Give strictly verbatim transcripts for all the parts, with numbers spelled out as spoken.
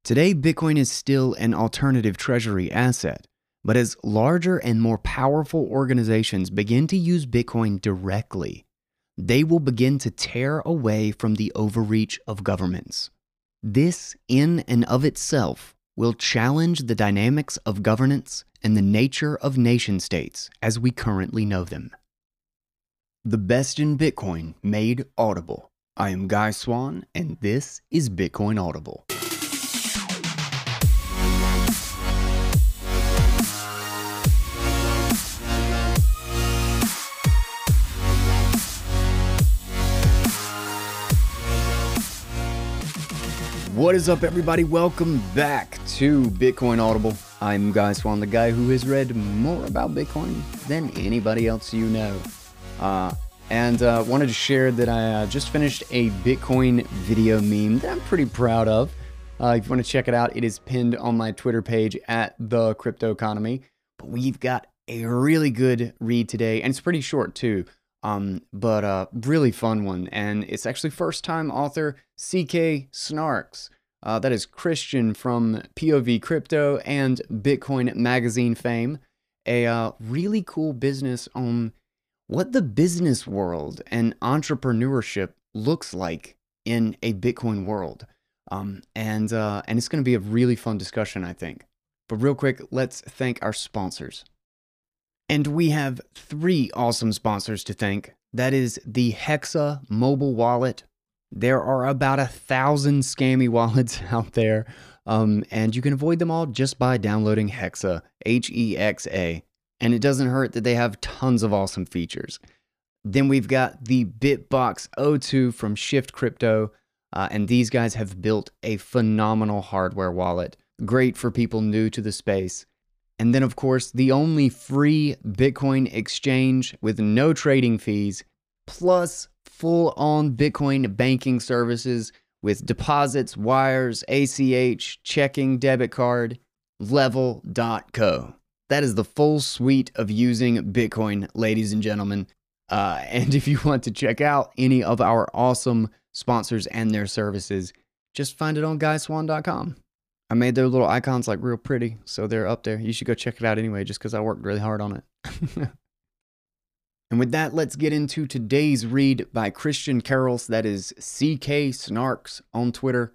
Today, Bitcoin is still an alternative treasury asset, but as larger and more powerful organizations begin to use Bitcoin directly, they will begin to tear away from the overreach of governments. This, in and of itself, will challenge the dynamics of governance and the nature of nation-states as we currently know them. The best in Bitcoin made audible. I am Guy Swan, and this is Bitcoin Audible. What is up, everybody? Welcome back to Bitcoin Audible. I'm Guy Swan, the guy who has read more about Bitcoin than anybody else you know. Uh, and uh, wanted to share that I uh, just finished a Bitcoin video meme that I'm pretty proud of. Uh, if you want to check it out, it is pinned on my Twitter page at The Crypto Economy. But we've got a really good read today, and it's pretty short too. Um, but a uh, really fun one, and it's actually first-time author C K Snarks. Uh, that is Christian from P O V Crypto and Bitcoin Magazine fame. A uh, really cool business on what the business world and entrepreneurship looks like in a Bitcoin world. Um, and, uh, and it's going to be a really fun discussion, I think. But real quick, let's thank our sponsors. And we have three awesome sponsors to thank. That is the Hexa mobile wallet. There are about a thousand scammy wallets out there, um, and you can avoid them all just by downloading Hexa, H E X A. And it doesn't hurt that they have tons of awesome features. Then we've got the Bitbox O two from Shift Crypto, uh, and these guys have built a phenomenal hardware wallet, great for people new to the space. And then, of course, the only free Bitcoin exchange with no trading fees, plus full-on Bitcoin banking services with deposits, wires, A C H, checking, debit card, level dot co. That is the full suite of using Bitcoin, ladies and gentlemen. Uh, and if you want to check out any of our awesome sponsors and their services, just find it on guy swan dot com. I made their little icons like real pretty, so they're up there. You should go check it out anyway, just because I worked really hard on it. And with that, let's get into today's read by Christian Carols, that is C K Snarks on Twitter,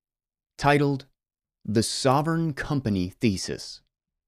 titled The Sovereign Company Thesis.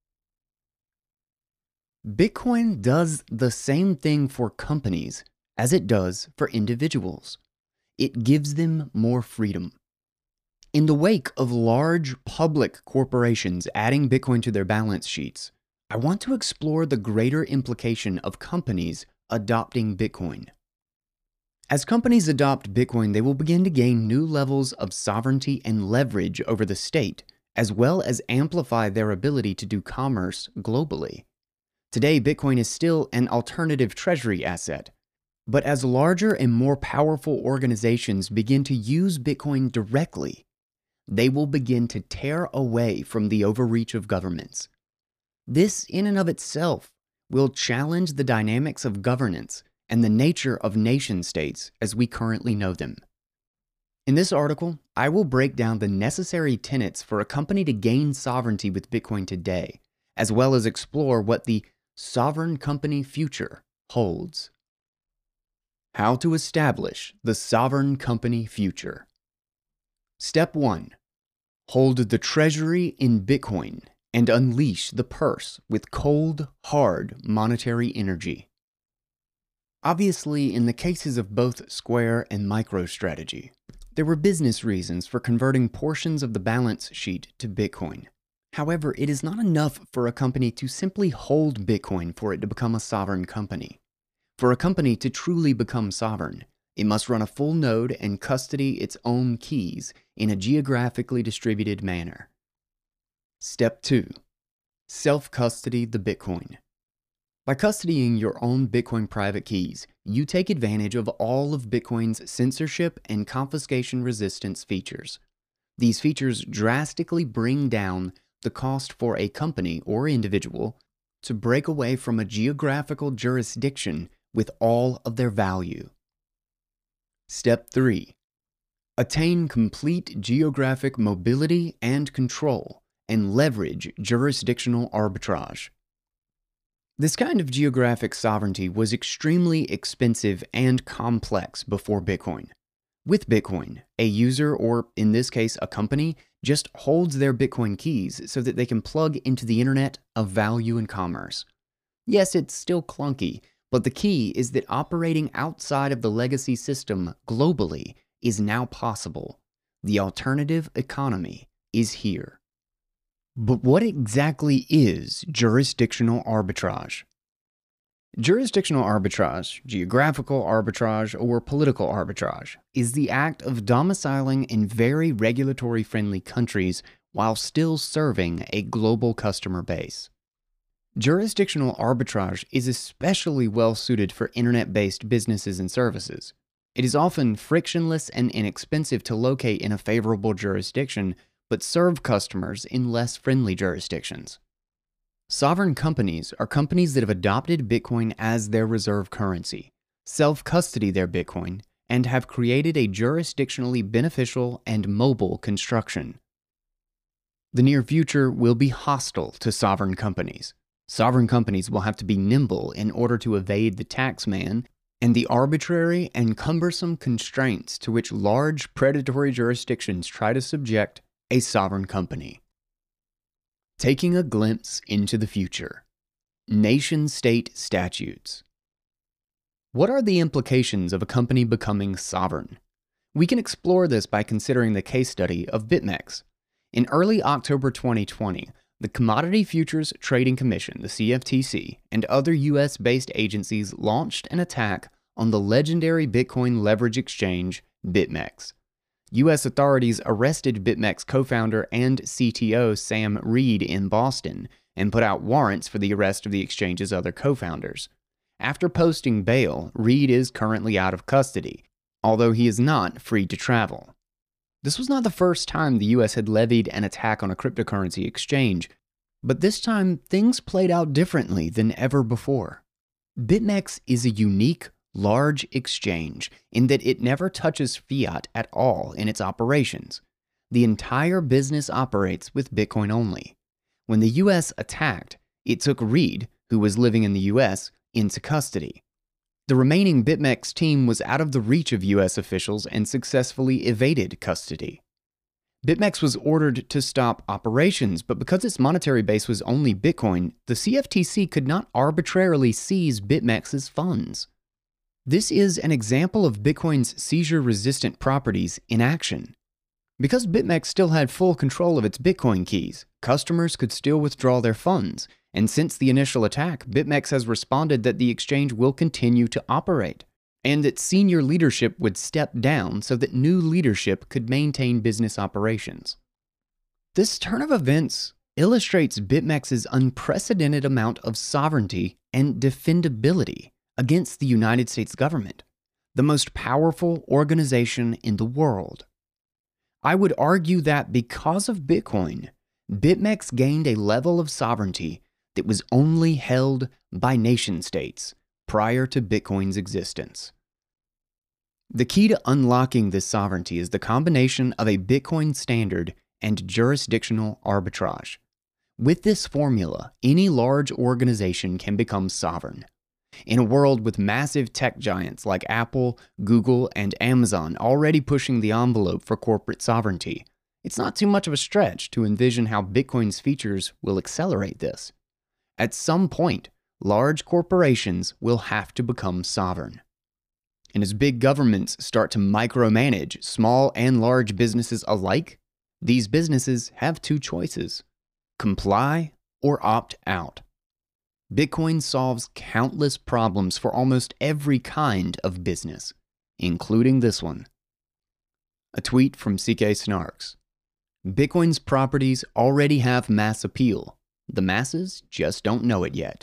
Bitcoin does the same thing for companies as it does for individuals. It gives them more freedom. In the wake of large public corporations adding Bitcoin to their balance sheets, I want to explore the greater implication of companies adopting Bitcoin. As companies adopt Bitcoin, they will begin to gain new levels of sovereignty and leverage over the state, as well as amplify their ability to do commerce globally. Today, Bitcoin is still an alternative treasury asset, but as larger and more powerful organizations begin to use Bitcoin directly, they will begin to tear away from the overreach of governments. This, in and of itself, will challenge the dynamics of governance and the nature of nation-states as we currently know them. In this article, I will break down the necessary tenets for a company to gain sovereignty with Bitcoin today, as well as explore what the sovereign company future holds. How to establish the sovereign company future. Step one. Hold the treasury in Bitcoin and unleash the purse with cold, hard monetary energy. Obviously, in the cases of both Square and MicroStrategy, there were business reasons for converting portions of the balance sheet to Bitcoin. However, it is not enough for a company to simply hold Bitcoin for it to become a sovereign company. For a company to truly become sovereign, it must run a full node and custody its own keys in a geographically distributed manner. Step two. Self-custody the Bitcoin. By custodying your own Bitcoin private keys, you take advantage of all of Bitcoin's censorship and confiscation resistance features. These features drastically bring down the cost for a company or individual to break away from a geographical jurisdiction with all of their value. Step three. Attain complete geographic mobility and control, and leverage jurisdictional arbitrage. This kind of geographic sovereignty was extremely expensive and complex before Bitcoin. With Bitcoin, a user, or in this case a company, just holds their Bitcoin keys so that they can plug into the internet of value and commerce. Yes, it's still clunky, but the key is that operating outside of the legacy system globally is now possible. The alternative economy is here. But what exactly is jurisdictional arbitrage? Jurisdictional arbitrage, geographical arbitrage, or political arbitrage is the act of domiciling in very regulatory-friendly countries while still serving a global customer base. Jurisdictional arbitrage is especially well-suited for internet-based businesses and services. It is often frictionless and inexpensive to locate in a favorable jurisdiction, but serve customers in less friendly jurisdictions. Sovereign companies are companies that have adopted Bitcoin as their reserve currency, self-custody their Bitcoin, and have created a jurisdictionally beneficial and mobile construction. The near future will be hostile to sovereign companies. Sovereign companies will have to be nimble in order to evade the tax man and the arbitrary and cumbersome constraints to which large predatory jurisdictions try to subject a sovereign company. Taking a glimpse into the future. Nation-state statutes. What are the implications of a company becoming sovereign? We can explore this by considering the case study of BitMEX. In early October twenty twenty, the Commodity Futures Trading Commission, the C F T C, and other U S-based agencies launched an attack on the legendary Bitcoin leverage exchange, BitMEX. U S authorities arrested BitMEX co-founder and C T O Sam Reed in Boston and put out warrants for the arrest of the exchange's other co-founders. After posting bail, Reed is currently out of custody, although he is not free to travel. This was not the first time the U S had levied an attack on a cryptocurrency exchange, but this time things played out differently than ever before. BitMEX is a unique, large exchange in that it never touches fiat at all in its operations. The entire business operates with Bitcoin only. When the U S attacked, it took Reed, who was living in the U S, into custody. The remaining BitMEX team was out of the reach of U S officials and successfully evaded custody. BitMEX was ordered to stop operations, but because its monetary base was only Bitcoin, the C F T C could not arbitrarily seize BitMEX's funds. This is an example of Bitcoin's seizure-resistant properties in action. Because BitMEX still had full control of its Bitcoin keys, customers could still withdraw their funds, and since the initial attack, BitMEX has responded that the exchange will continue to operate, and that senior leadership would step down so that new leadership could maintain business operations. This turn of events illustrates BitMEX's unprecedented amount of sovereignty and defendability against the United States government, the most powerful organization in the world. I would argue that because of Bitcoin, BitMEX gained a level of sovereignty that was only held by nation-states prior to Bitcoin's existence. The key to unlocking this sovereignty is the combination of a Bitcoin standard and jurisdictional arbitrage. With this formula, any large organization can become sovereign. In a world with massive tech giants like Apple, Google, and Amazon already pushing the envelope for corporate sovereignty, it's not too much of a stretch to envision how Bitcoin's features will accelerate this. At some point, large corporations will have to become sovereign. And as big governments start to micromanage small and large businesses alike, these businesses have two choices: comply or opt out. Bitcoin solves countless problems for almost every kind of business, including this one. A tweet from C K Snarks. Bitcoin's properties already have mass appeal. The masses just don't know it yet.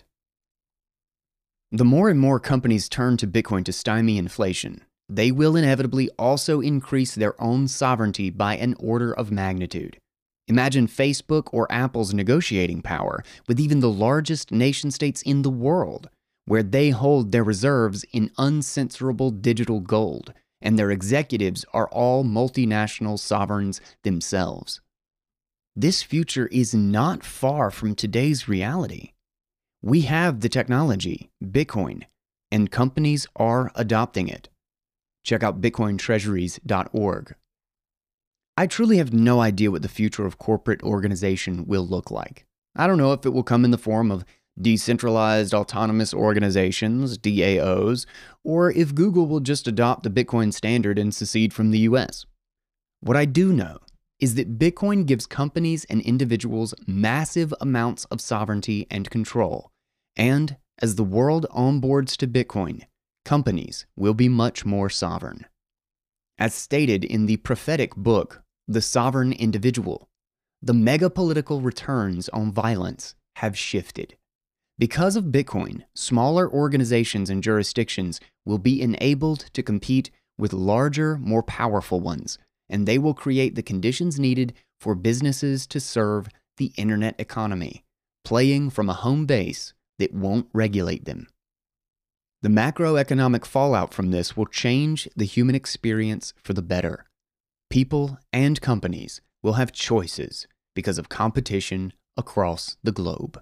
The more and more companies turn to Bitcoin to stymie inflation, they will inevitably also increase their own sovereignty by an order of magnitude. Imagine Facebook or Apple's negotiating power with even the largest nation-states in the world, where they hold their reserves in uncensorable digital gold and their executives are all multinational sovereigns themselves. This future is not far from today's reality. We have the technology, Bitcoin, and companies are adopting it. Check out bitcoin treasuries dot org. I truly have no idea what the future of corporate organization will look like. I don't know if it will come in the form of decentralized autonomous organizations, D A Os, or if Google will just adopt the Bitcoin standard and secede from the U S. What I do know is that Bitcoin gives companies and individuals massive amounts of sovereignty and control. And as the world onboards to Bitcoin, companies will be much more sovereign. As stated in the prophetic book, The Sovereign Individual, the mega-political returns on violence have shifted. Because of Bitcoin, smaller organizations and jurisdictions will be enabled to compete with larger, more powerful ones, and they will create the conditions needed for businesses to serve the internet economy, playing from a home base that won't regulate them. The macroeconomic fallout from this will change the human experience for the better. People and companies will have choices because of competition across the globe.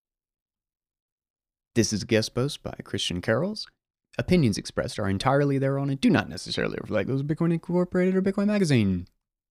This is a guest post by Christian Carols. Opinions expressed are entirely their own and do not necessarily reflect those of Bitcoin Incorporated or Bitcoin Magazine.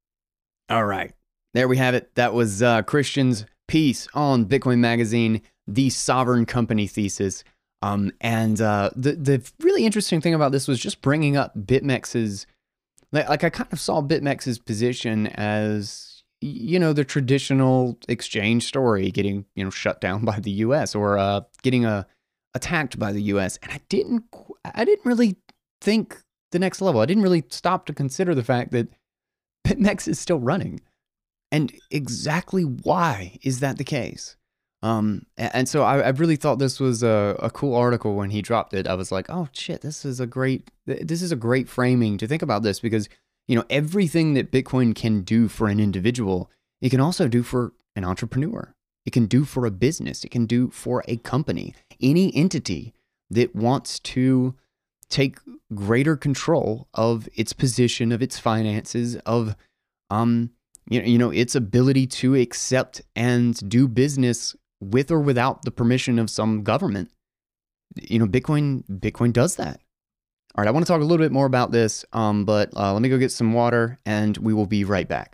All right, there we have it. That was uh, Christian's piece on Bitcoin Magazine, The Sovereign Company Thesis. Um, and uh, the the really interesting thing about this was just bringing up BitMEX's, like, like I kind of saw BitMEX's position as, you know, the traditional exchange story getting, you know, shut down by the U S or uh, getting a attacked by the U S. And I didn't, I didn't really think the next level. I didn't really stop to consider the fact that BitMEX is still running. And exactly why is that the case? Um, and so I, I really thought this was a, a cool article when he dropped it. I was like, oh shit, this is a great, this is a great framing to think about this because, you know, everything that Bitcoin can do for an individual, it can also do for an entrepreneur. It can do for a business. It can do for a company. Any entity that wants to take greater control of its position, of its finances, of, um, you know, you know, its ability to accept and do business with or without the permission of some government. You know, Bitcoin, Bitcoin does that. All right, I want to talk a little bit more about this, um, but uh, let me go get some water and we will be right back.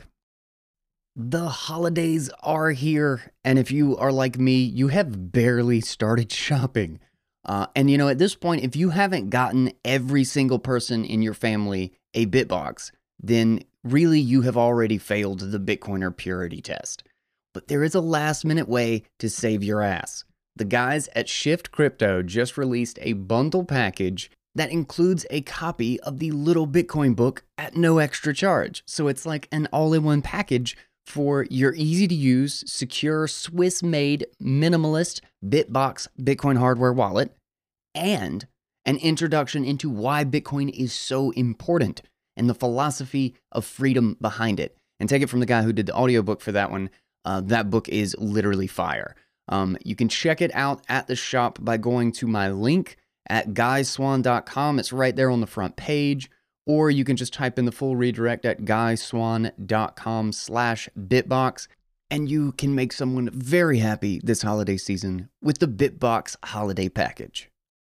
The holidays are here, and if you are like me, you have barely started shopping. Uh, and you know, at this point, if you haven't gotten every single person in your family a BitBox, then really you have already failed the Bitcoiner purity test. But there is a last minute way to save your ass. The guys at Shift Crypto just released a bundle package that includes a copy of the Little Bitcoin book at no extra charge. So it's like an all-in-one package for your easy-to-use, secure, Swiss-made, minimalist BitBox Bitcoin hardware wallet and an introduction into why Bitcoin is so important and the philosophy of freedom behind it. And take it from the guy who did the audiobook for that one. Uh, that book is literally fire. Um, you can check it out at the shop by going to my link at guy swan dot com. It's right there on the front page. Or you can just type in the full redirect at guy swan dot com slash bitbox. And you can make someone very happy this holiday season with the BitBox holiday package.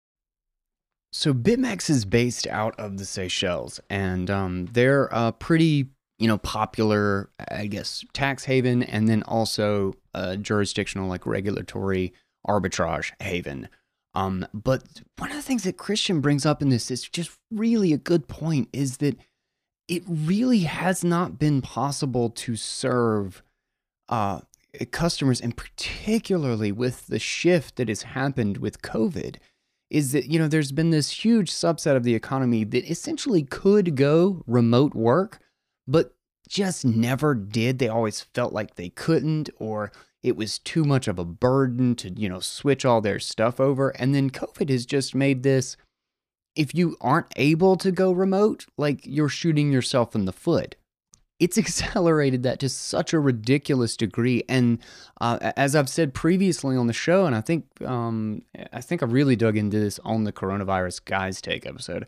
So BitMEX is based out of the Seychelles, and um, they're a pretty, you know, popular, I guess, tax haven, and then also a jurisdictional, like regulatory arbitrage haven. Um, but one of the things that Christian brings up in this is just really a good point, is that it really has not been possible to serve uh, customers, and particularly with the shift that has happened with COVID, is that, you know, there's been this huge subset of the economy that essentially could go remote work, but just never did. They always felt like they couldn't, or it was too much of a burden to, you know, switch all their stuff over. And then COVID has just made this, if you aren't able to go remote, like you're shooting yourself in the foot. It's accelerated that to such a ridiculous degree. And uh, as I've said previously on the show, and I think um, I think I really dug into this on the Coronavirus Guys Take episode,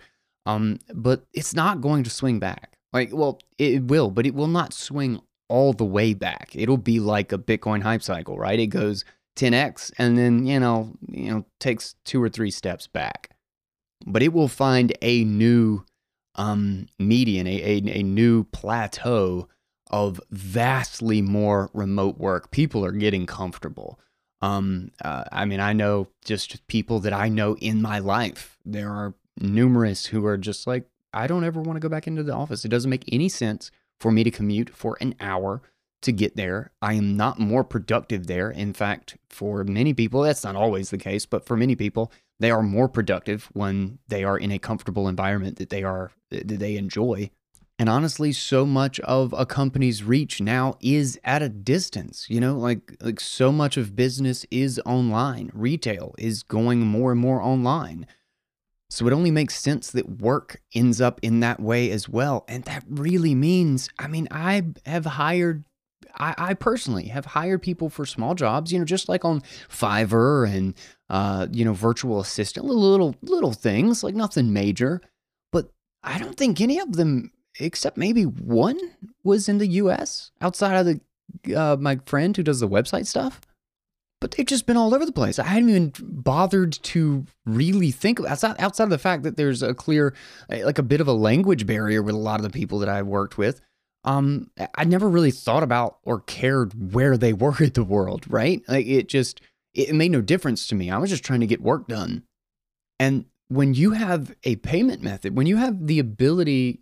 Um, but it's not going to swing back. Like, well, it will, but it will not swing all the way back. It'll be like a Bitcoin hype cycle, right? It goes ten X and then, you know, you know, takes two or three steps back. But it will find a new um, median, a, a, a new plateau of vastly more remote work. People are getting comfortable. Um, uh, I mean, I know just people that I know in my life. There are numerous who are just like, I don't ever want to go back into the office. It doesn't make any sense for me to commute for an hour to get there. I am not more productive there. In fact, for many people, that's not always the case, but for many people, they are more productive when they are in a comfortable environment that they are that they enjoy. And honestly, so much of a company's reach now is at a distance, you know, like like so much of business is online. Retail is going more and more online. So it only makes sense that work ends up in that way as well. And that really means, I mean, I have hired, I, I personally have hired people for small jobs, you know, just like on Fiverr and, uh, you know, virtual assistant, little, little, little things, like nothing major. But I don't think any of them, except maybe one, was in the U S outside of the uh, my friend who does the website stuff. But they've just been all over the place. I hadn't even bothered to really think of outside, outside of the fact that there's a clear, like a bit of a language barrier with a lot of the people that I've worked with. Um, I never really thought about or cared where they were in the world, right? Like it just, it made no difference to me. I was just trying to get work done. And when you have a payment method, when you have the ability,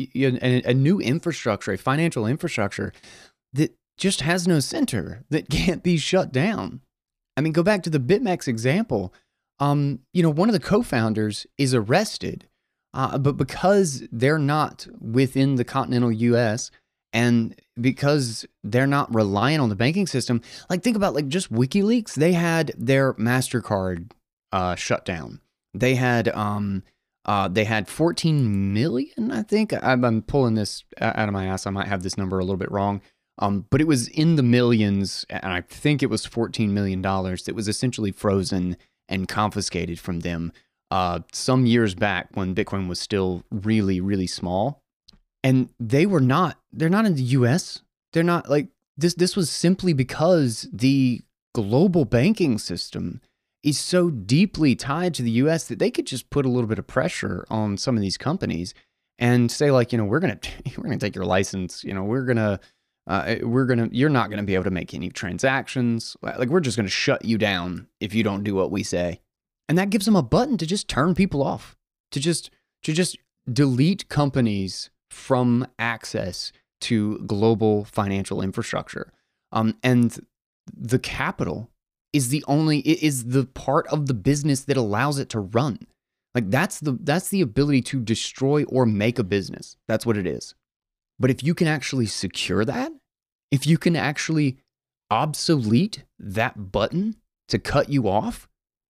a new infrastructure, a financial infrastructure that just has no center, that can't be shut down. I mean, go back to the BitMEX example. Um, you know, one of the co-founders is arrested, uh, but because they're not within the continental U S and because they're not reliant on the banking system, like think about like just WikiLeaks, they had their MasterCard uh, shut down. They had um, uh, they had fourteen million, I think. I'm, I'm pulling this out of my ass. I might have this number a little bit wrong. Um, but it was in the millions, and I think it was fourteen million dollars that was essentially frozen and confiscated from them uh, some years back when Bitcoin was still really, really small. And they were not, they're not in the U S. They're not like, this, this was simply because the global banking system is so deeply tied to the U S that they could just put a little bit of pressure on some of these companies and say like, you know, we're going to, we're going to take your license, you know, we're going to, Uh, we're going to, you're not going to be able to make any transactions. Like, we're just going to shut you down if you don't do what we say. And that gives them a button to just turn people off, to just, to just delete companies from access to global financial infrastructure. Um, and the capital is the only, is the part of the business that allows it to run. Like that's the, that's the ability to destroy or make a business. That's what it is. But if you can actually secure that, if you can actually obsolete that button to cut you off,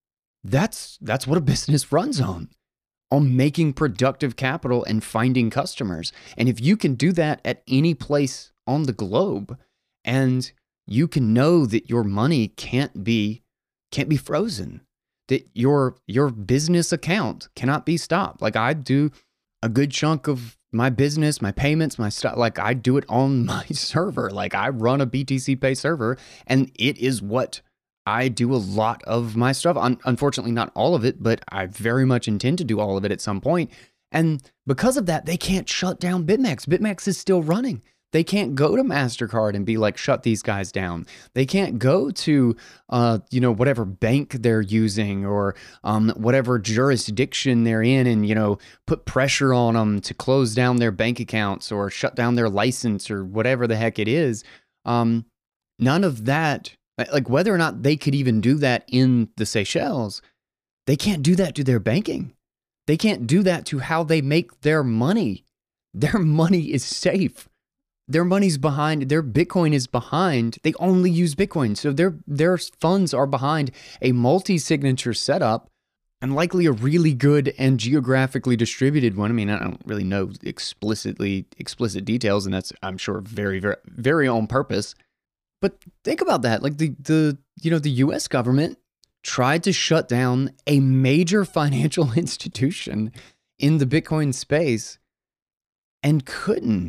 that's that's what a business runs on, on making productive capital and finding customers. And if you can do that at any place on the globe, and you can know that your money can't be can't be frozen, that your your business account cannot be stopped. Like I do a good chunk of my business, my payments, my stuff, like I do it on my server. Like I run a B T C Pay server and it is what I do a lot of my stuff. Un- unfortunately, not all of it, but I very much intend to do all of it at some point. And because of that, they can't shut down BitMEX. BitMEX is still running. They can't go to MasterCard and be like, shut these guys down. They can't go to, uh, you know, whatever bank they're using or um, whatever jurisdiction they're in and, you know, put pressure on them to close down their bank accounts or shut down their license or whatever the heck it is. Um, none of that, like whether or not they could even do that in the Seychelles, they can't do that to their banking. They can't do that to how they make their money. Their money is safe. Their money's behind, their Bitcoin is behind, they only use Bitcoin. So their, their funds are behind a multi-signature setup and likely a really good and geographically distributed one. I mean, I don't really know explicitly explicit details, and that's, I'm sure, very, very, very on purpose. But think about that. Like the, the, you know, the U S government tried to shut down a major financial institution in the Bitcoin space and couldn't.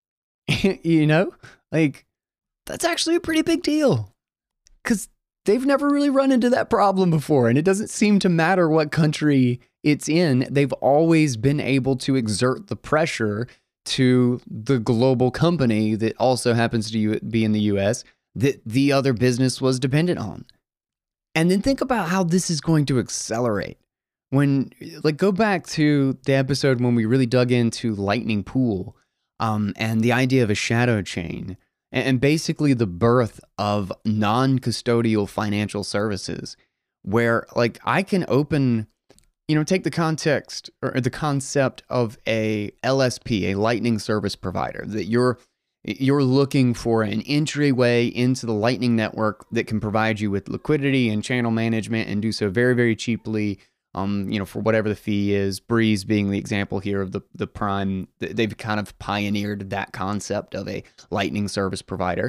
You know, like that's actually a pretty big deal because they've never really run into that problem before. And it doesn't seem to matter what country it's in. They've always been able to exert the pressure to the global company that also happens to be in the U S that the other business was dependent on. And then think about how this is going to accelerate. When, like, go back to the episode when we really dug into Lightning Pool um, and the idea of a shadow chain and, and basically the birth of non-custodial financial services where, like, I can open, you know, take the context or the concept of a L S P, a Lightning Service Provider, that you're You're looking for an entryway into the Lightning Network that can provide you with liquidity and channel management and do so very, very cheaply, um, you know, for whatever the fee is. Breeze being the example here of the, the prime. They've kind of pioneered that concept of a Lightning service provider.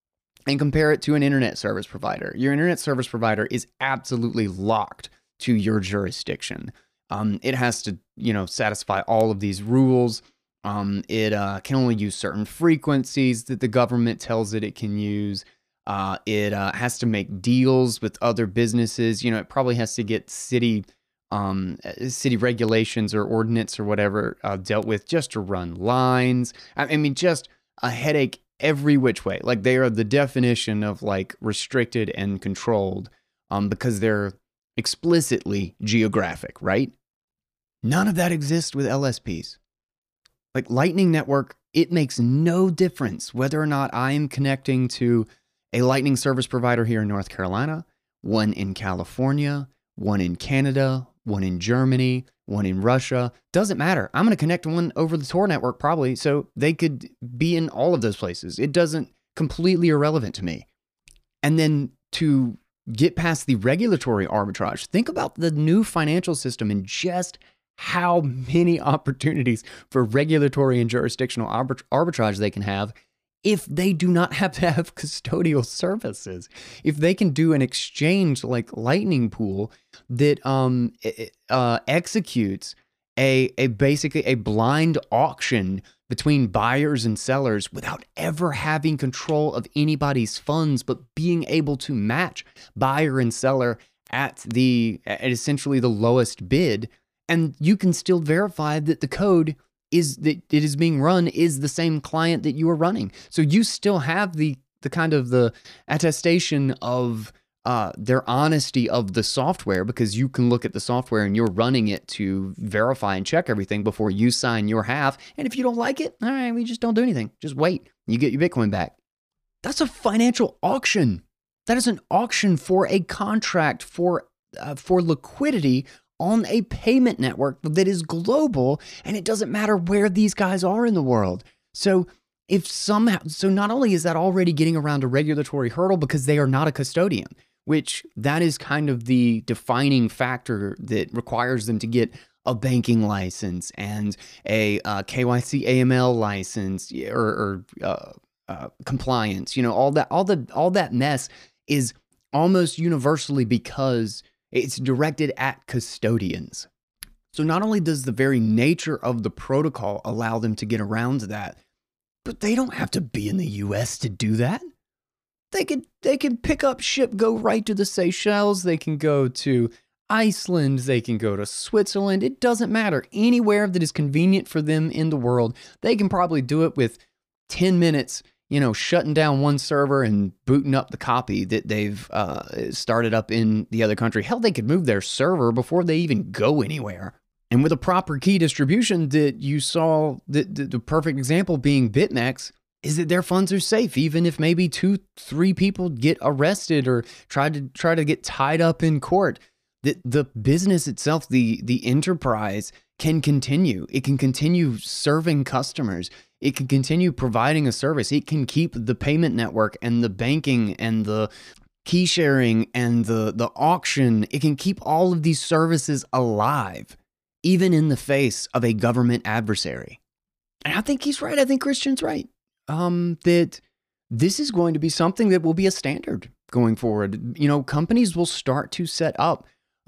And compare it to an internet service provider. Your internet service provider is absolutely locked to your jurisdiction. Um, it has to, you know, satisfy all of these rules. Um, it uh, can only use certain frequencies that the government tells it it can use. Uh, it uh, has to make deals with other businesses. You know, it probably has to get city um, city regulations or ordinance or whatever uh, dealt with just to run lines. I, I mean, just a headache every which way. Like they are the definition of like restricted and controlled um, because they're explicitly geographic, right? None of that exists with L S Ps. Like Lightning Network, it makes no difference whether or not I am connecting to a Lightning service provider here in North Carolina, one in California, one in Canada, one in Germany, one in Russia. Doesn't matter. I'm going to connect one over the Tor network probably, so they could be in all of those places. It doesn't completely irrelevant to me. And then to get past the regulatory arbitrage, think about the new financial system and just how many opportunities for regulatory and jurisdictional arbit- arbitrage they can have if they do not have to have custodial services. If they can do an exchange like Lightning Pool that um, uh, executes a, a basically a blind auction between buyers and sellers without ever having control of anybody's funds, but being able to match buyer and seller at the at essentially the lowest bid. And you can still verify that the code is that it is being run is the same client that you are running. So you still have the the kind of the attestation of uh, their honesty of the software because you can look at the software and you're running it to verify and check everything before you sign your half. And if you don't like it, all right, we just don't do anything. Just wait. You get your Bitcoin back. That's a financial auction. That is an auction for a contract for uh, for liquidity on a payment network that is global, and it doesn't matter where these guys are in the world. So if somehow, so not only is that already getting around a regulatory hurdle because they are not a custodian, which that is kind of the defining factor that requires them to get a banking license and a uh, K Y C A M L license or, or uh, uh, compliance. You know, all that, all the, all that mess is almost universally because it's directed at custodians. So not only does the very nature of the protocol allow them to get around that, but they don't have to be in the U S to do that. They can they can pick up ship, go right to the Seychelles. They can go to Iceland. They can go to Switzerland. It doesn't matter. Anywhere that is convenient for them in the world, they can probably do it with ten minutes. You know, shutting down one server and booting up the copy that they've uh, started up in the other country. Hell, they could move their server before they even go anywhere. And with a proper key distribution that you saw, the, the, the perfect example being BitMEX, is that their funds are safe, even if maybe two, three people get arrested or try to try to get tied up in court. That the business itself, the the enterprise, can continue. It can continue serving customers. It can continue providing a service. It can keep the payment network and the banking and the key sharing and the, the auction. It can keep all of these services alive, even in the face of a government adversary. And I think he's right. I think Christian's right. Um, that this is going to be something that will be a standard going forward. You know, companies will start to set up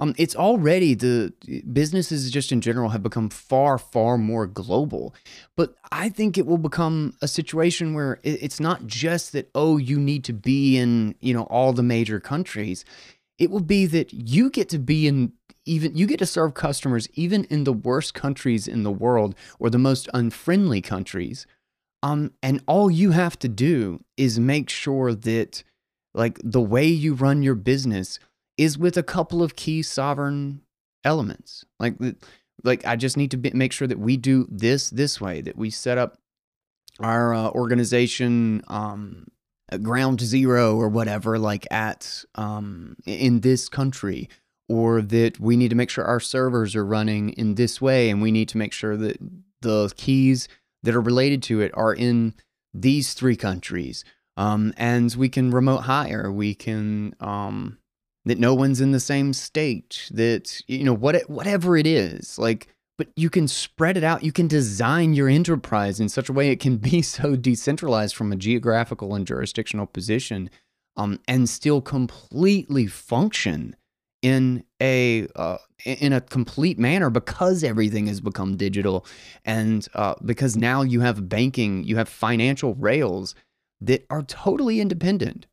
Um, it's already the businesses just in general have become far, far more global. But I think it will become a situation where it's not just that, oh, you need to be in, you know, all the major countries. It will be that you get to be in even, you get to serve customers even in the worst countries in the world or the most unfriendly countries. Um, and all you have to do is make sure that like the way you run your business is with a couple of key sovereign elements. Like, like I just need to be, make sure that we do this this way, that we set up our uh, organization um, at ground zero or whatever, like at um, in this country, or that we need to make sure our servers are running in this way, and we need to make sure that the keys that are related to it are in these three countries. Um, and we can remote hire. We can um, that no one's in the same state. That you know what whatever it is, like. But you can spread it out. You can design your enterprise in such a way it can be so decentralized from a geographical and jurisdictional position, um, and still completely function in a uh, in a complete manner because everything has become digital, and uh, because now you have banking, you have financial rails that are totally independent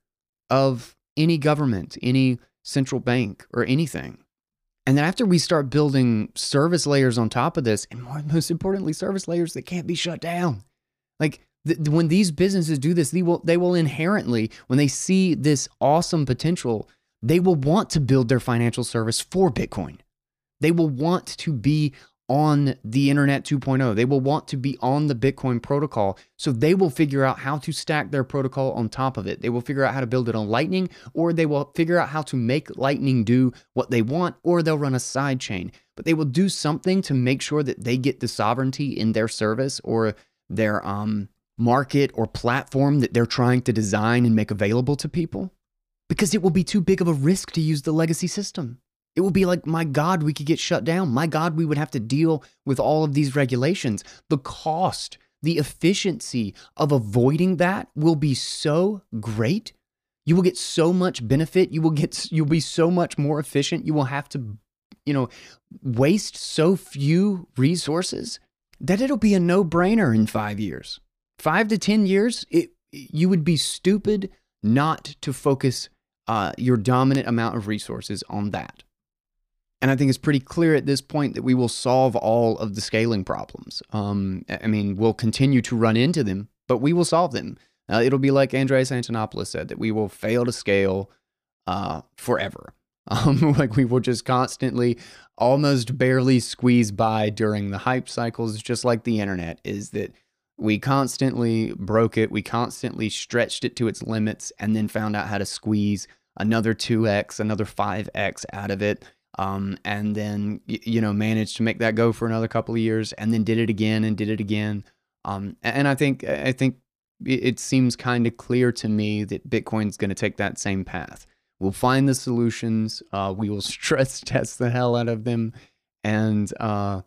of any government, any central bank, or anything. And then after we start building service layers on top of this, and more, most importantly, service layers that can't be shut down. Like th- when these businesses do this, they will, they will inherently, when they see this awesome potential, they will want to build their financial service for Bitcoin. They will want to be on the Internet two point oh. They will want to be on the Bitcoin protocol. So they will figure out how to stack their protocol on top of it. They will figure out how to build it on Lightning, or they will figure out how to make Lightning do what they want, or they'll run a side chain. But they will do something to make sure that they get the sovereignty in their service or their um, market or platform that they're trying to design and make available to people. Because it will be too big of a risk to use the legacy system. It will be like, my God, we could get shut down. My God, we would have to deal with all of these regulations. The cost, the efficiency of avoiding that will be so great. You will get so much benefit. You will get, you'll be so much more efficient. You will have to, you know, waste so few resources that it'll be a no-brainer in five years. Five to ten years, it, you would be stupid not to focus uh, your dominant amount of resources on that. And I think it's pretty clear at this point that we will solve all of the scaling problems. Um, I mean, we'll continue to run into them, but we will solve them. Uh, it'll be like Andreas Antonopoulos said, that we will fail to scale uh, forever. Um, like we will just constantly, almost barely squeeze by during the hype cycles, just like the internet, is that we constantly broke it. We constantly stretched it to its limits and then found out how to squeeze another two X, another five X out of it. Um, and then, you know, managed to make that go for another couple of years, and then did it again and did it again. Um, and I think, I think it seems kind of clear to me that Bitcoin's going to take that same path. We'll find the solutions. Uh, we will stress test the hell out of them. And, uh,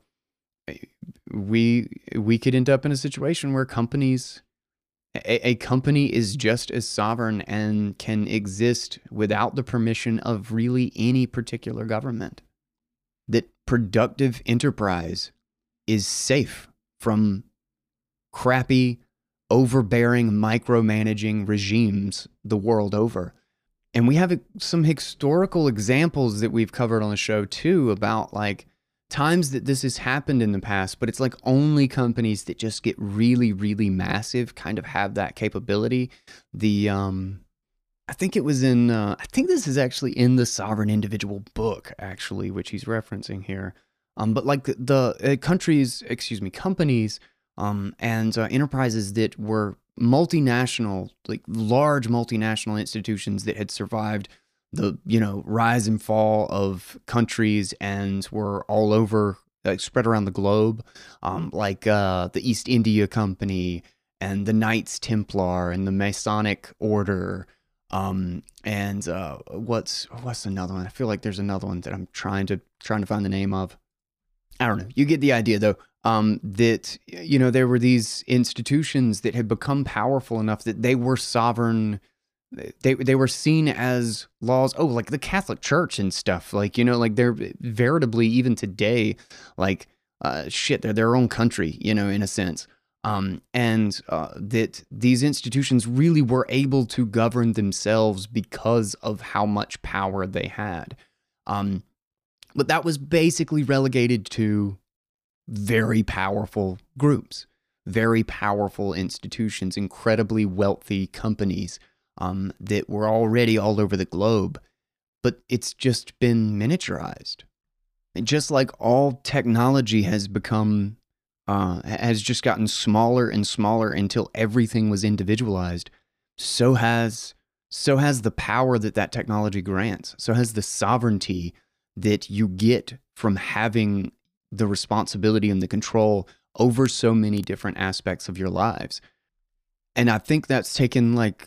we, we could end up in a situation where companies, A, a company is just as sovereign and can exist without the permission of really any particular government. That productive enterprise is safe from crappy, overbearing, micromanaging regimes the world over. And we have some historical examples that we've covered on the show too about like times that this has happened in the past, but it's like only companies that just get really, really massive kind of have that capability. The, um, I think it was in, uh, I think this is actually in the Sovereign Individual book, actually, which he's referencing here. Um, but like the, the uh, countries, excuse me, companies um, and uh, enterprises that were multinational, like large multinational institutions that had survived the, you know, rise and fall of countries and were all over, like spread around the globe, um, like uh, the East India Company and the Knights Templar and the Masonic Order, um, and uh, what's what's another one? I feel like there's another one that I'm trying to trying to find the name of. I don't know. You get the idea, though. Um, that you know there were these institutions that had become powerful enough that they were sovereign they they were seen as laws. Oh, like the Catholic Church and stuff. Like, you know, like they're veritably, even today, like uh, shit. They're their own country, you know, in a sense. Um, and uh, that these institutions really were able to govern themselves because of how much power they had. Um, but that was basically relegated to very powerful groups, very powerful institutions, incredibly wealthy companies um, that were already all over the globe. But it's just been miniaturized. And just like all technology has become, uh, has just gotten smaller and smaller until everything was individualized, so has so has the power that that technology grants. So has the sovereignty that you get from having the responsibility and the control over so many different aspects of your lives. And I think that's taken, like,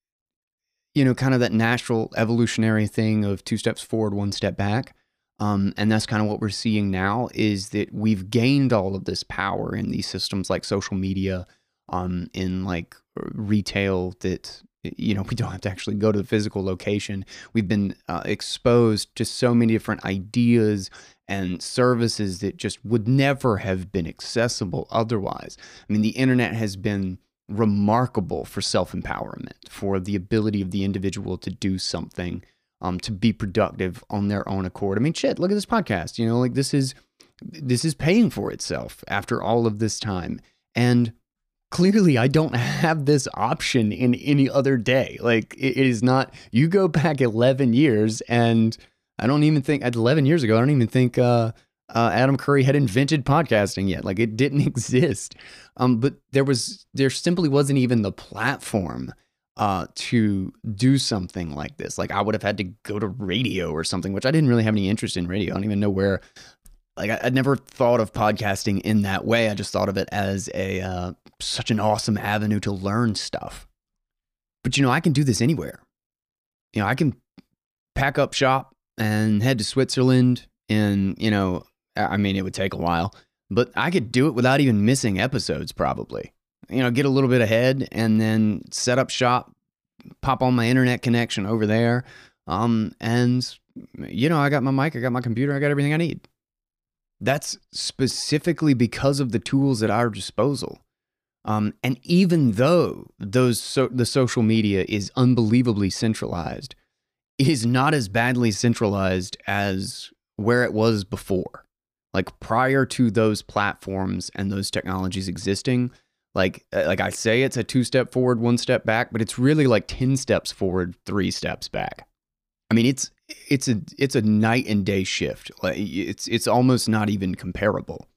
you know, kind of that natural evolutionary thing of two steps forward, one step back. Um, and that's kind of what we're seeing now, is that we've gained all of this power in these systems like social media, um, in like retail, that, you know, we don't have to actually go to the physical location. We've been uh, exposed to so many different ideas and services that just would never have been accessible otherwise. I mean, the internet has been remarkable for self-empowerment, for the ability of the individual to do something, um, to be productive on their own accord. I mean, shit, look at this podcast. You know, like this is this is paying for itself after all of this time. And clearly, I don't have this option in any other day. Like, it is not, you go back eleven years, and I don't even think, at eleven years ago, I don't even think uh, uh, Adam Curry had invented podcasting yet. Like, it didn't exist. Um, but there was, there simply wasn't even the platform uh, to do something like this. Like, I would have had to go to radio or something, which I didn't really have any interest in radio. I don't even know where. Like, I, I'd never thought of podcasting in that way. I just thought of it as a uh, such an awesome avenue to learn stuff. But, you know, I can do this anywhere. You know, I can pack up shop and head to Switzerland, and, you know, I mean, it would take a while, but I could do it without even missing episodes, probably. You know, get a little bit ahead and then set up shop, pop on my internet connection over there. Um, and, you know, I got my mic, I got my computer, I got everything I need. That's specifically because of the tools at our disposal. Um, and even though those so, the social media is unbelievably centralized, it is not as badly centralized as where it was before. Like, prior to those platforms and those technologies existing, like like I say, it's a two step forward, one step back, but it's really like ten steps forward, three steps back. I mean, it's it's a it's a night and day shift. Like, it's it's almost not even comparable.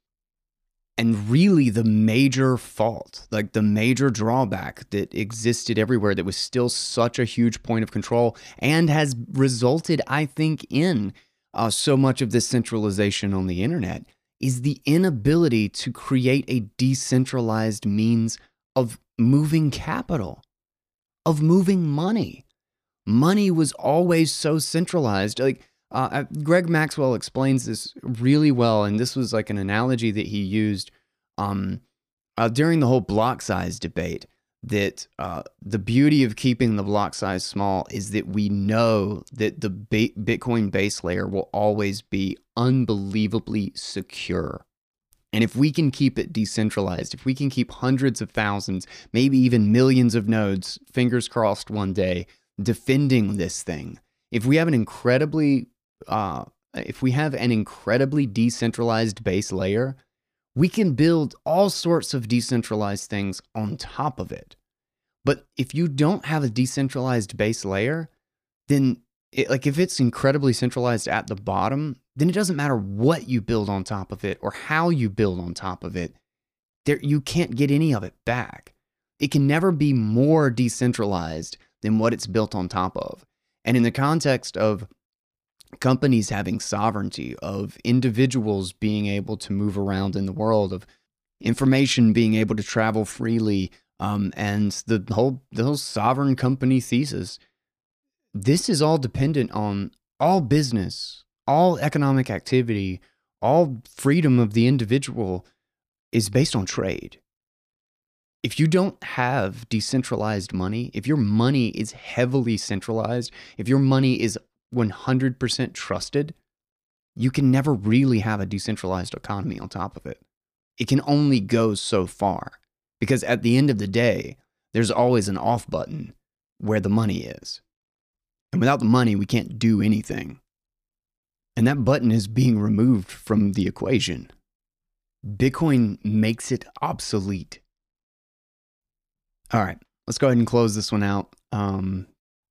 And really, the major fault, like the major drawback that existed everywhere, that was still such a huge point of control and has resulted, I think, in uh, so much of this centralization on the internet, is the inability to create a decentralized means of moving capital, of moving money. Money was always so centralized. Like, uh, Greg Maxwell explains this really well, and this was like an analogy that he used um, uh, during the whole block size debate, that uh, the beauty of keeping the block size small is that we know that the ba- Bitcoin base layer will always be unbelievably secure. And if we can keep it decentralized, if we can keep hundreds of thousands, maybe even millions of nodes, fingers crossed one day, defending this thing, if we have an incredibly, uh, if we have an incredibly decentralized base layer, we can build all sorts of decentralized things on top of it. But if you don't have a decentralized base layer, then it, like if it's incredibly centralized at the bottom, then it doesn't matter what you build on top of it or how you build on top of it. There, you can't get any of it back. It can never be more decentralized than what it's built on top of. And in the context of companies having sovereignty, of individuals being able to move around in the world, of information being able to travel freely, um, and the whole the whole sovereign company thesis, this is all dependent on all business, all economic activity, all freedom of the individual is based on trade. If you don't have decentralized money, if your money is heavily centralized, if your money is one hundred percent trusted, you can never really have a decentralized economy on top of it. It can only go so far because at the end of the day, there's always an off button where the money is. And without the money, we can't do anything. And that button is being removed from the equation. Bitcoin makes it obsolete. All right, let's go ahead and close this one out. Um,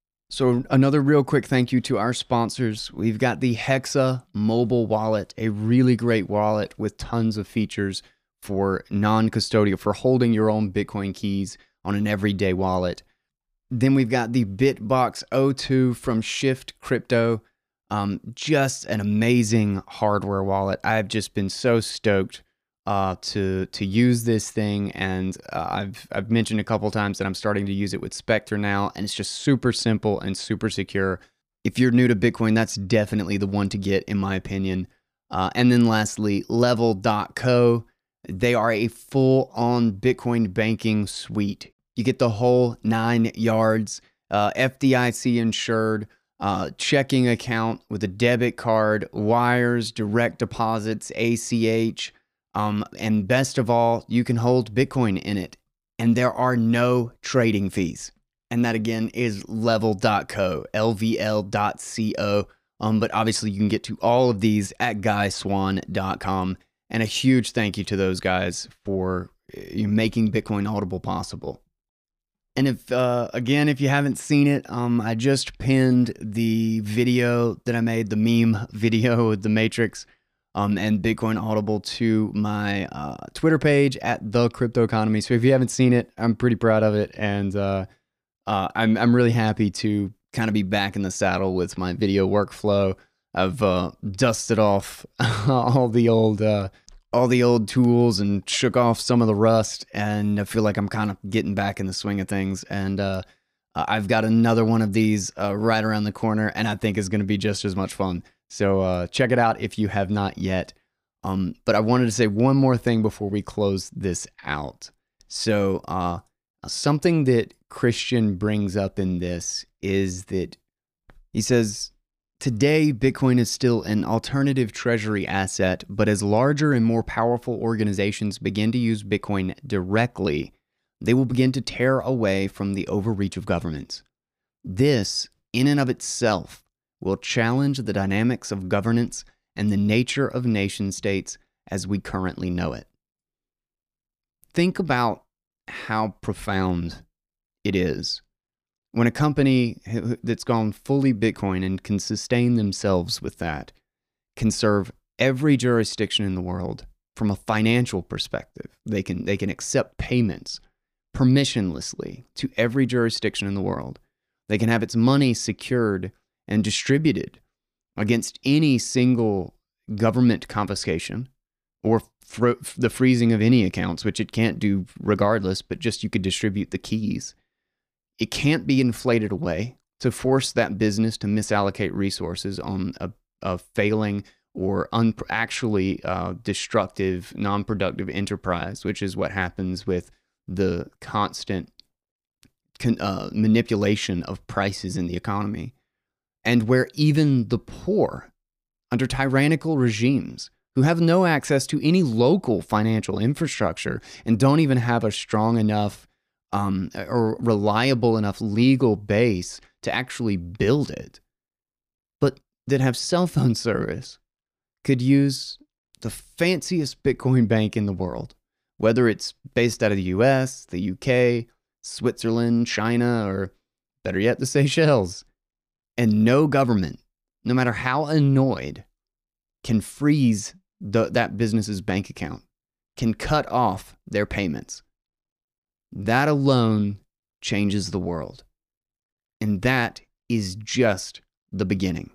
so another real quick thank you to our sponsors. We've got the Hexa mobile wallet, a really great wallet with tons of features for non-custodial, for holding your own Bitcoin keys on an everyday wallet. Then we've got the Bitbox O two from Shift Crypto. Um, just an amazing hardware wallet. I've just been so stoked uh, to to use this thing, and uh, I've I've mentioned a couple times that I'm starting to use it with Spectre now, and it's just super simple and super secure. If you're new to Bitcoin, that's definitely the one to get, in my opinion. Uh, and then lastly, Level dot co. They are a full-on Bitcoin banking suite. You get the whole nine yards, uh, F D I C insured, uh, checking account with a debit card, wires, direct deposits, A C H, um, and best of all, you can hold Bitcoin in it. And there are no trading fees. And that again is Level dot co, L V L dot co. Um, but obviously you can get to all of these at guy swan dot com. And a huge thank you to those guys for uh, making Bitcoin Audible possible. And if, uh, again, if you haven't seen it, um, I just pinned the video that I made, the meme video with the Matrix um, and Bitcoin Audible to my uh, Twitter page at The Crypto Economy. So if you haven't seen it, I'm pretty proud of it. And uh, uh, I'm, I'm really happy to kind of be back in the saddle with my video workflow. I've uh, dusted off all the old uh, all the old tools and shook off some of the rust, and I feel like I'm kind of getting back in the swing of things. And uh, I've got another one of these uh, right around the corner, and I think is going to be just as much fun. So uh, check it out if you have not yet. Um, but I wanted to say one more thing before we close this out. So uh, something that Christian brings up in this is that he says, today, Bitcoin is still an alternative treasury asset, but as larger and more powerful organizations begin to use Bitcoin directly, they will begin to tear away from the overreach of governments. This, in and of itself, will challenge the dynamics of governance and the nature of nation states as we currently know it. Think about how profound it is when a company that's gone fully Bitcoin and can sustain themselves with that can serve every jurisdiction in the world from a financial perspective. They can, they can accept payments permissionlessly to every jurisdiction in the world. They can have its money secured and distributed against any single government confiscation or fr- the freezing of any accounts, which it can't do regardless, but just you could distribute the keys. It can't be inflated away to force that business to misallocate resources on a, a failing or un- actually uh, destructive, non-productive enterprise, which is what happens with the constant con- uh, manipulation of prices in the economy. And where even the poor, under tyrannical regimes, who have no access to any local financial infrastructure and don't even have a strong enough Um, or reliable enough legal base to actually build it, but that have cell phone service, could use the fanciest Bitcoin bank in the world, whether it's based out of the U S, the U K, Switzerland, China, or better yet, the Seychelles. And no government, no matter how annoyed, can freeze the, that business's bank account, can cut off their payments. That alone changes the world. And that is just the beginning.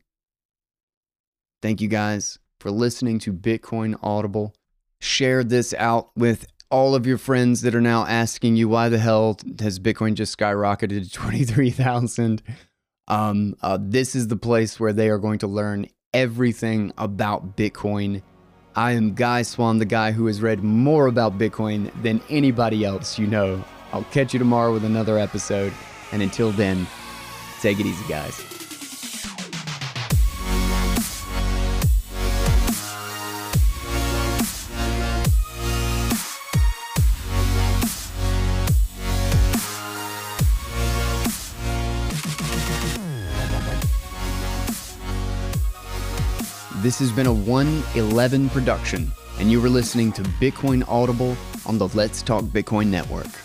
Thank you guys for listening to Bitcoin Audible. Share this out with all of your friends that are now asking you, why the hell has Bitcoin just skyrocketed to twenty-three thousand? Um, uh, this is the place where they are going to learn everything about Bitcoin I am Guy Swan, the guy who has read more about Bitcoin than anybody else you know. I'll catch you tomorrow with another episode. And until then, take it easy, guys. This has been a one eleven production, and you were listening to Bitcoin Audible on the Let's Talk Bitcoin Network.